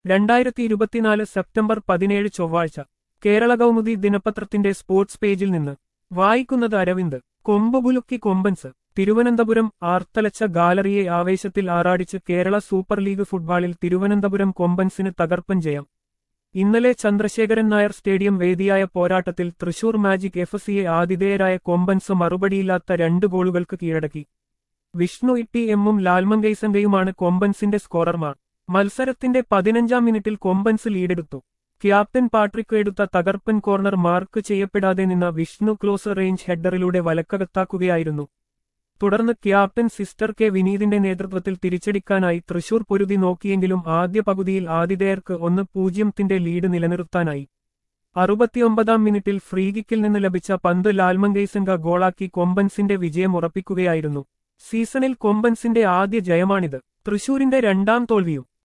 2024 September 17 ചൊവ്വാഴ്ച കേരള കൗമുദി ദിനപത്രത്തിന്റെ sports പേജിൽ നിന്ന് വായിക്കുന്നത് അരവിന്ദ്. കൊമ്പുകുലുക്കി കൊമ്പൻസ്. തിരുവനന്തപുരം. ആർത്തലച്ച ഗാലറിയെ ആവേശത്തിൽ ആറാടിച്ച് കേരള സൂപ്പർ ലീഗ് ഫുട്ബോളിൽ തിരുവനന്തപുരം കൊമ്പൻസിന് തകർപ്പൻ ജയം. ഇന്നലെ ചന്ദ്രശേഖരൻ നായർ സ്റ്റേഡിയം വേദിയായ പോരാട്ടത്തിൽ തൃശൂർ മാജിക് എഫ്.സിയെ ആതിഥേയരായ കൊമ്പൻസ് മറുപടിയില്ലാത്ത 2 ഗോളുകൾക്ക് കീഴടക്കി. വിഷ്ണു ഇട്ടി എമ്മും ലാൽമങ്കൈസന്റെയുമാണ് കൊമ്പൻസിന്റെ സ്കോറർമാർ. മത്സരത്തിന്റെ 15-ാം മിനിറ്റിൽ കൊമ്പൻസ് ലീഡെടുത്തു. ക്യാപ്റ്റൻ പാട്രിക് എടുത്ത തകർപ്പൻ കോർണർ മാർക്ക് ചെയ്യപ്പെടാതെ നിന്ന വിഷ്ണു ക്ലോസ് റേഞ്ച് ഹെഡറിലൂടെ വലക്കകത്താക്കുകയായിരുന്നു. തുടർന്ന് ക്യാപ്റ്റൻ സിസ്റ്റർ കെ വിനീതിന്റെ നേതൃത്വത്തിൽ തിരിച്ചടിക്കാനായി തൃശൂർ പൊരുതി നോക്കിയെങ്കിലും ആദ്യ പകുതിയിൽ ആതിഥേയർക്ക് 1-0 ലീഡ് നിലനിർത്താനായി. 69-ാം മിനിറ്റിൽ ഫ്രീകിക്കിൽ നിന്ന് ലഭിച്ച പന്ത് ലാൽമങ്കൈസംഗ ഗോളാക്കി കൊമ്പൻസിന്റെ വിജയം ഉറപ്പിക്കുകയായിരുന്നു. സീസണിൽ കൊമ്പൻസിന്റെ ആദ്യ ജയമാണിത്. തൃശൂരിന്റെ 2ാം തോൽവിയും.